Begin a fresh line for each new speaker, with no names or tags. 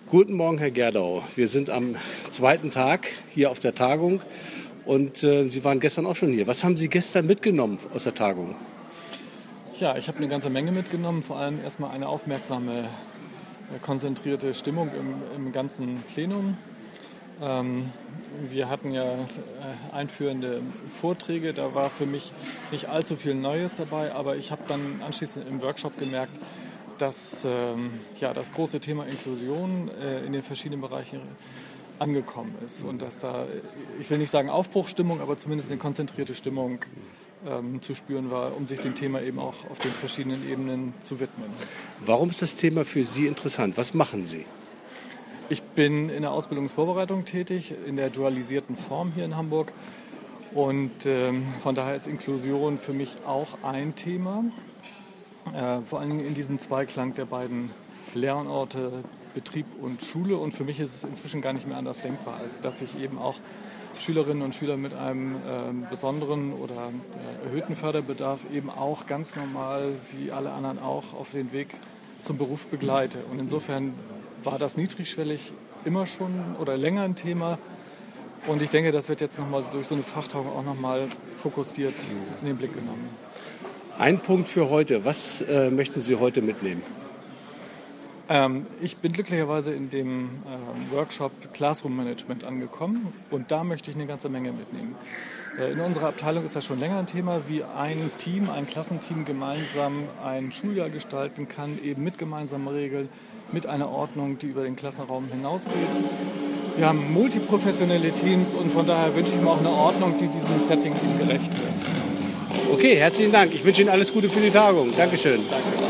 Guten Morgen, Herr Gerdau. Wir sind am zweiten Tag hier auf der Tagung und Sie waren gestern auch schon hier. Was haben Sie gestern mitgenommen aus der Tagung?
Ja, ich habe eine ganze Menge mitgenommen, vor allem erstmal eine aufmerksame, konzentrierte Stimmung im ganzen Plenum. Wir hatten ja einführende Vorträge, da war für mich nicht allzu viel Neues dabei, aber ich habe dann anschließend im Workshop gemerkt, dass das große Thema Inklusion in den verschiedenen Bereichen angekommen ist und dass da, ich will nicht sagen Aufbruchsstimmung, aber zumindest eine konzentrierte Stimmung zu spüren war, um sich dem Thema eben auch auf den verschiedenen Ebenen zu widmen.
Warum ist das Thema für Sie interessant? Was machen Sie?
Ich bin in der Ausbildungsvorbereitung tätig, in der dualisierten Form hier in Hamburg. Und von daher ist Inklusion für mich auch ein Thema. Vor allem in diesem Zweiklang der beiden Lernorte, Betrieb und Schule. Und für mich ist es inzwischen gar nicht mehr anders denkbar, als dass ich eben auch Schülerinnen und Schüler mit einem besonderen oder erhöhten Förderbedarf eben auch ganz normal, wie alle anderen auch, auf den Weg zum Beruf begleite. Und insofern war das niedrigschwellig immer schon oder länger ein Thema. Und ich denke, das wird jetzt nochmal durch so eine Fachtagung auch nochmal fokussiert in den Blick genommen.
Ein Punkt für heute. Was möchten Sie heute mitnehmen?
Ich bin glücklicherweise in dem Workshop Classroom Management angekommen und da möchte ich eine ganze Menge mitnehmen. In unserer Abteilung ist das schon länger ein Thema, wie ein Team, ein Klassenteam gemeinsam ein Schuljahr gestalten kann, eben mit gemeinsamen Regeln, mit einer Ordnung, die über den Klassenraum hinausgeht. Wir haben multiprofessionelle Teams und von daher wünsche ich mir auch eine Ordnung, die diesem Setting eben gerecht wird.
Okay, herzlichen Dank. Ich wünsche Ihnen alles Gute für die Tagung. Dankeschön.
Danke.